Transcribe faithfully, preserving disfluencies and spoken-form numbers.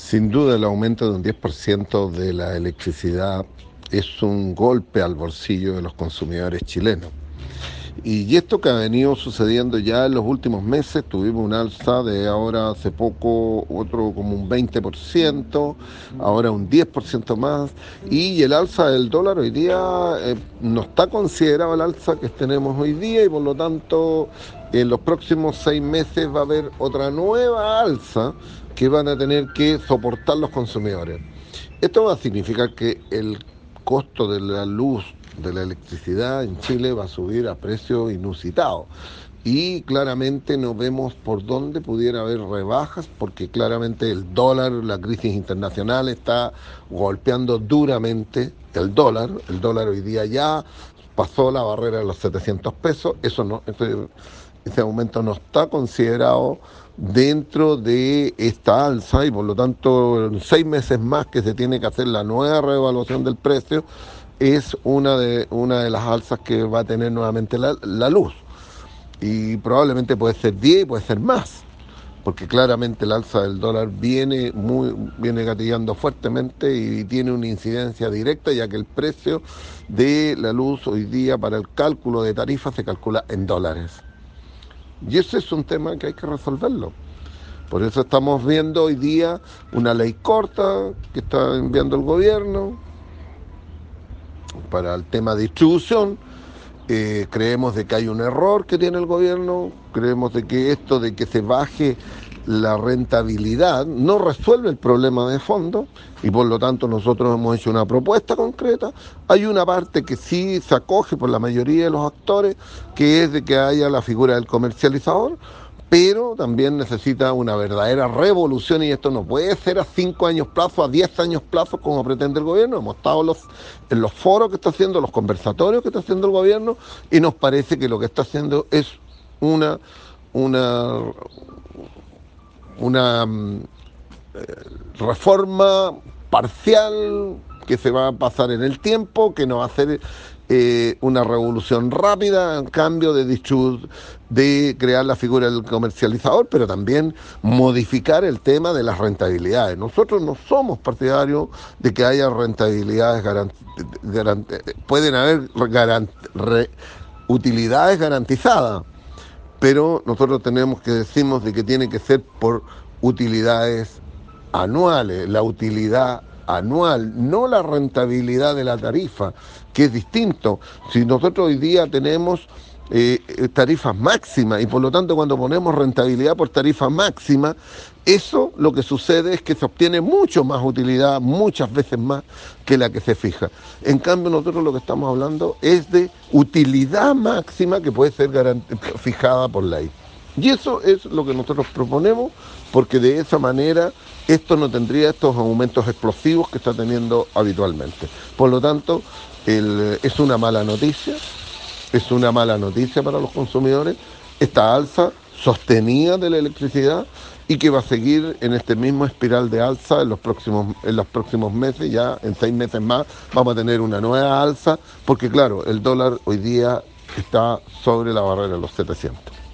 Sin duda el aumento de un diez por ciento de la electricidad es un golpe al bolsillo de los consumidores chilenos. Y esto que ha venido sucediendo ya en los últimos meses, tuvimos un alza de ahora hace poco, otro como un veinte por ciento, ahora un diez por ciento más, y el alza del dólar hoy día eh, no está considerado el alza que tenemos hoy día, y por lo tanto en los próximos seis meses va a haber otra nueva alza que van a tener que soportar los consumidores. Esto va a significar que el costo de la luz, de la electricidad en Chile va a subir a precios inusitados. Y claramente no vemos por dónde pudiera haber rebajas, porque claramente el dólar, la crisis internacional está golpeando duramente el dólar. El dólar hoy día ya pasó la barrera de los setecientos pesos. Eso no, ese, ese aumento no está considerado dentro de esta alza, y por lo tanto en seis meses más que se tiene que hacer la nueva reevaluación del precio, es una de, una de las alzas que va a tener nuevamente la, la luz. Y probablemente puede ser diez, puede ser más, porque claramente el alza del dólar viene, muy, viene gatillando fuertemente y tiene una incidencia directa, ya que el precio de la luz hoy día para el cálculo de tarifas se calcula en dólares. Y ese es un tema que hay que resolverlo. Por eso estamos viendo hoy día una ley corta que está enviando el gobierno para el tema de distribución. Eh, creemos de que hay un error que tiene el gobierno, creemos de que esto de que se baje la rentabilidad no resuelve el problema de fondo, y por lo tanto nosotros hemos hecho una propuesta concreta. Hay una parte que sí se acoge por la mayoría de los actores, que es de que haya la figura del comercializador, pero también necesita una verdadera revolución, y esto no puede ser a cinco años plazo, a diez años plazo como pretende el gobierno. Hemos estado en los, en los foros que está haciendo, los conversatorios que está haciendo el gobierno, y nos parece que lo que está haciendo es una, una, una eh, reforma parcial que se va a pasar en el tiempo, que no va a ser eh, una revolución rápida, en cambio de distribu- de crear la figura del comercializador, pero también modificar el tema de las rentabilidades. Nosotros no somos partidarios de que haya rentabilidades garant- garant- pueden haber garant- re- utilidades garantizadas, pero nosotros tenemos que decimos de que tiene que ser por utilidades anuales, la utilidad anual, no la rentabilidad de la tarifa, que es distinto. Si nosotros hoy día tenemos eh, tarifas máximas, y por lo tanto cuando ponemos rentabilidad por tarifa máxima, eso lo que sucede es que se obtiene mucho más utilidad, muchas veces más que la que se fija. En cambio nosotros lo que estamos hablando es de utilidad máxima que puede ser garant- fijada por ley. Y eso es lo que nosotros proponemos, porque de esa manera esto no tendría estos aumentos explosivos que está teniendo habitualmente. Por lo tanto, el, es una mala noticia, es una mala noticia para los consumidores, esta alza sostenida de la electricidad, y que va a seguir en este mismo espiral de alza en los próximos, en los próximos meses. Ya en seis meses más vamos a tener una nueva alza, porque claro, el dólar hoy día está sobre la barrera de los setecientos.